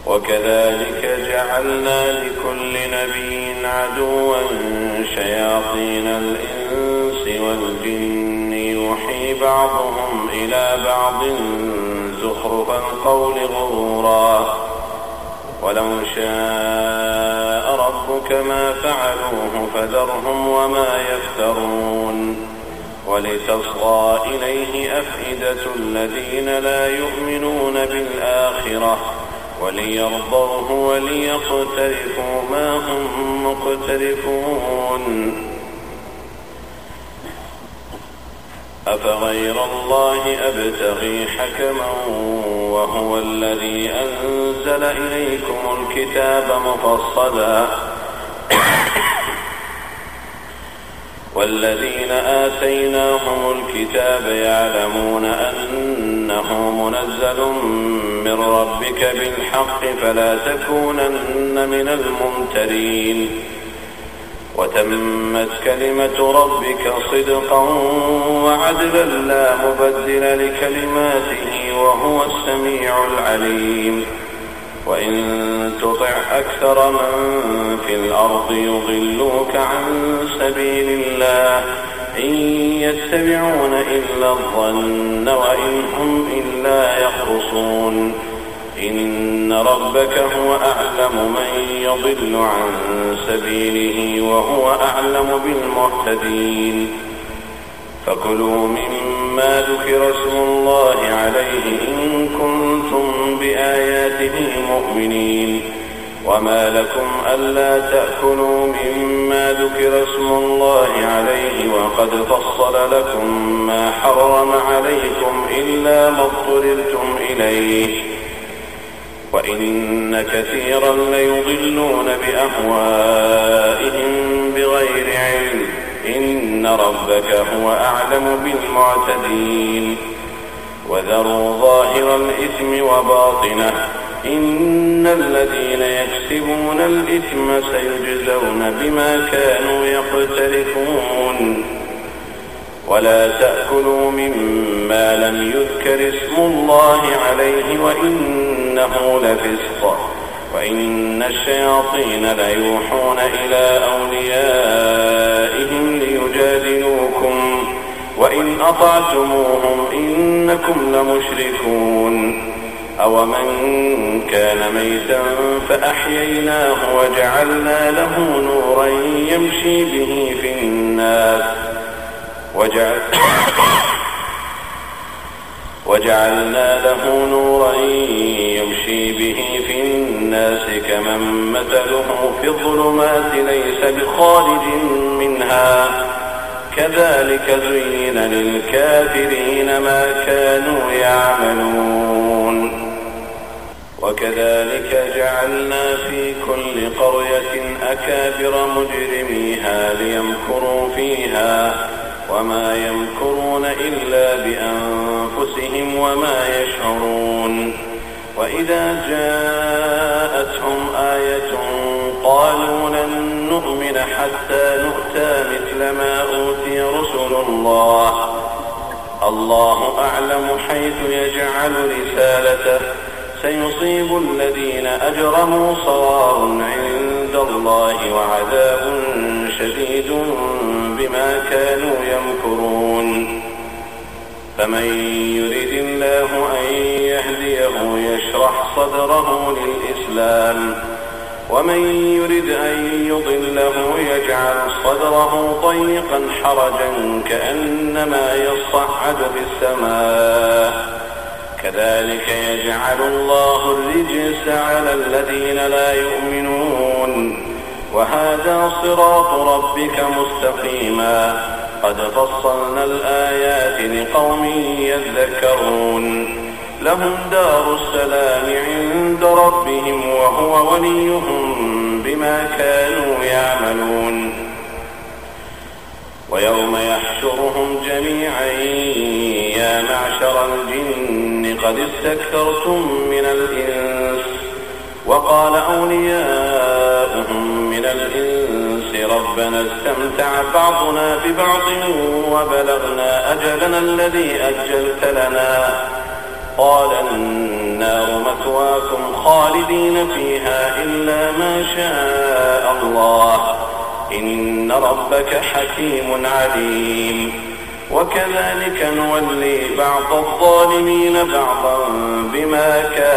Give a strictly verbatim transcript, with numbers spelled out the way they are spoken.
وكذلك جعلنا لكل نبي عدوا شياطين الإنس والجن يوحي بعضهم إلى بعض زخرف القول غرورا ولو شاء ربك ما فعلوه فذرهم وما يفترون ولتصغى إليه أفئدة الذين لا يؤمنون بالآخرة وليرضوه وليقترفوا ما هم مقترفون أفغير الله أبتغي حكما وهو الذي أنزل إليكم الكتاب مفصلا والذين آتيناهم الكتاب يعلمون أنه منزل من ربك بالحق فلا تكونن من الممترين وتمت كلمة ربك صدقا وعدلا لا مبدل لكلماته وهو السميع العليم وإن تطع أكثر من في الأرض يضلوك عن سبيل الله إن يتبعون إلا الظن وإن هم إلا يخرصون إن ربك هو أعلم من يضل عن سبيله وهو أعلم بالمهتدين فكلوا مما ذكر اسم الله عليه إن كنتم بآياته مؤمنين وما لكم ألا تأكلوا مما ذكر اسم الله عليه وقد فصل لكم ما حرم عليكم إلا ما اضطررتم إليه وإن كثيرا ليضلون بأهوائهم بغير علم إن ربك هو أعلم بالمعتدين وذروا ظاهر الإثم وباطنه إن الذين يكسبون الإثم سيجزون بما كانوا يقترفون ولا تأكلوا مما لم يذكر اسم الله عليه وإنه لفسق وإن الشياطين ليوحون إلى أوليائهم ليجادلوكم وإن أطعتموهم إنكم لمشركون أومن كان ميتا فأحييناه وجعلنا له نورا يمشي به في الناس وجعل وجعلنا له نورا يمشي به في الناس كمن مثله في الظلمات ليس بخارج منها كذلك زين للكافرين ما كانوا يعملون وكذلك جعلنا في كل قرية أكابر مجرميها ليمكروا فيها وما يمكرون إلا بأنفسهم وما يشعرون وإذا جاءتهم آية قالوا لن نؤمن حتى نؤتى مثل ما أوتي رسل الله الله أعلم حيث يجعل رسالته سيصيب الذين أجرموا صغار عند الله وعذاب شديد بما كانوا يمكرون فمن يرد الله أن يهديه يشرح صدره للإسلام ومن يرد أن يضله يجعل صدره ضيقا حرجا كأنما يصعد في السماء كذلك يجعل الله الرجس على الذين لا يؤمنون وهذا صراط ربك مستقيما قد فصلنا الآيات لقوم يذكرون لهم دار السلام عند ربهم وهو وليهم بما كانوا يعملون ويوم يحشرهم جميعا يا معشر الجن قد استكثرتم من الإنس وقال أولياؤهم من الإنس ربنا استمتع بعضنا ببعض وبلغنا أجلنا الذي أجلت لنا قال النار مثواكم خالدين فيها إلا ما شاء الله إن ربك حكيم عليم. وكذلك نولي بعض الظالمين بعضا بما كانوا